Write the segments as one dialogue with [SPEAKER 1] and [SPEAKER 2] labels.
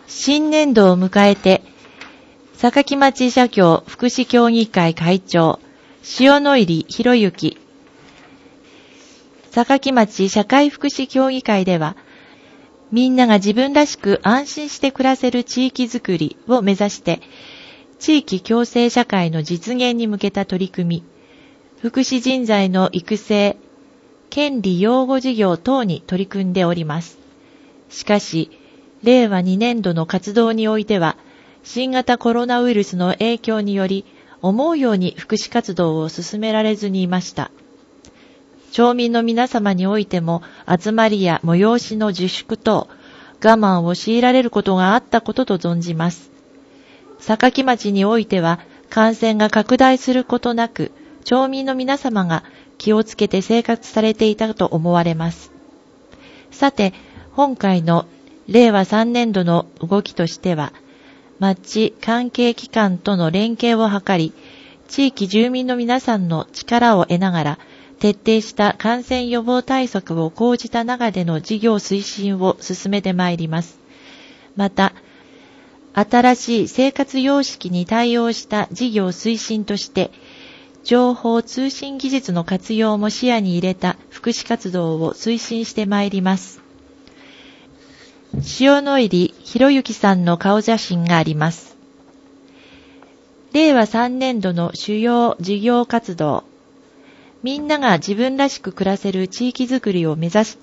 [SPEAKER 1] 新年度を迎えて、坂町社協福祉協議会会長、塩野入博之、坂町社会福祉協議会では、みんなが自分らしく安心して暮らせる地域づくりを目指して、地域共生社会の実現に向けた取り組み、福祉人材の育成、権利擁護事業等に取り組んでおります。しかし、令和2年度の活動においては、新型コロナウイルスの影響により、思うように福祉活動を進められずにいました。町民の皆様においても、集まりや催しの自粛等、我慢を強いられることがあったことと存じます。坂町においては、感染が拡大することなく、町民の皆様が気をつけて生活されていたと思われます。さて、今回の令和3年度の動きとしては、町関係機関との連携を図り、地域住民の皆さんの力を得ながら、徹底した感染予防対策を講じた中での事業推進を進めてまいります。また、新しい生活様式に対応した事業推進として、情報通信技術の活用も視野に入れた福祉活動を推進してまいります。塩野入博之さんの顔写真があります。令和3年度の主要事業活動。みんなが自分らしく暮らせる地域づくりを目指して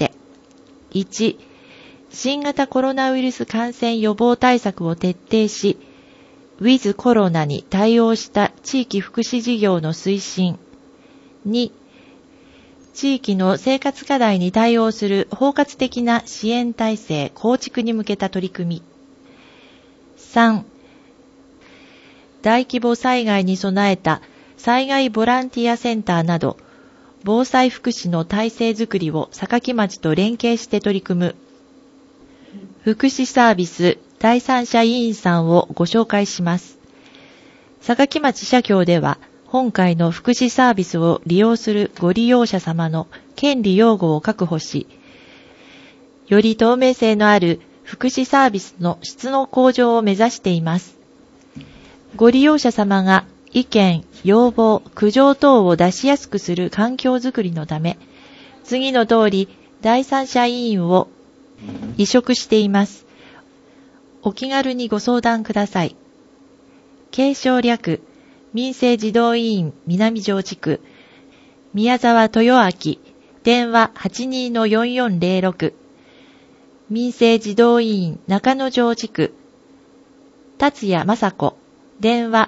[SPEAKER 1] 、1、新型コロナウイルス感染予防対策を徹底し、ウィズコロナに対応した地域福祉事業の推進。2、地域の生活課題に対応する包括的な支援体制構築に向けた取り組み。3、大規模災害に備えた災害ボランティアセンターなど、防災福祉の体制づくりを坂町と連携して取り組む。福祉サービス第三者委員さんをご紹介します。坂町社協では、本回の福祉サービスを利用するご利用者様の権利擁護を確保し、より透明性のある福祉サービスの質の向上を目指しています。ご利用者様が意見、要望、苦情等を出しやすくする環境づくりのため、次の通り第三者委員を委嘱しています。お気軽にご相談ください。継承略民生児童委員南城地区、宮沢豊明、電話 82-4406、民生児童委員中野城地区、達也雅子、電話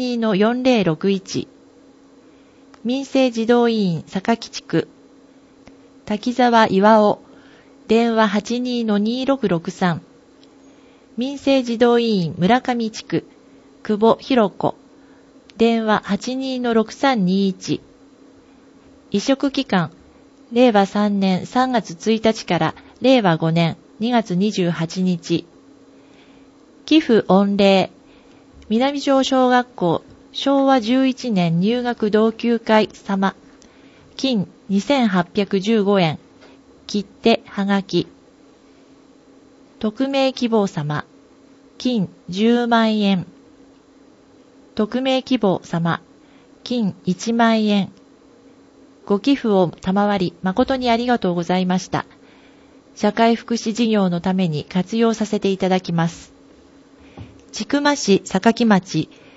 [SPEAKER 1] 82-4061、民生児童委員坂木地区、滝沢巌尾、電話 82-2663、民生児童委員村上地区、久保博子、電話 82-6321。委嘱期間、令和3年3月1日から令和5年2月28日。寄付御礼。南城小学校昭和11年入学同級会様。金2815円。切手はがき。匿名希望様。金10万円。匿名希望様、金1万円。ご寄付を賜り誠にありがとうございました。社会福祉事業のために活用させていただきます。千曲市坂木町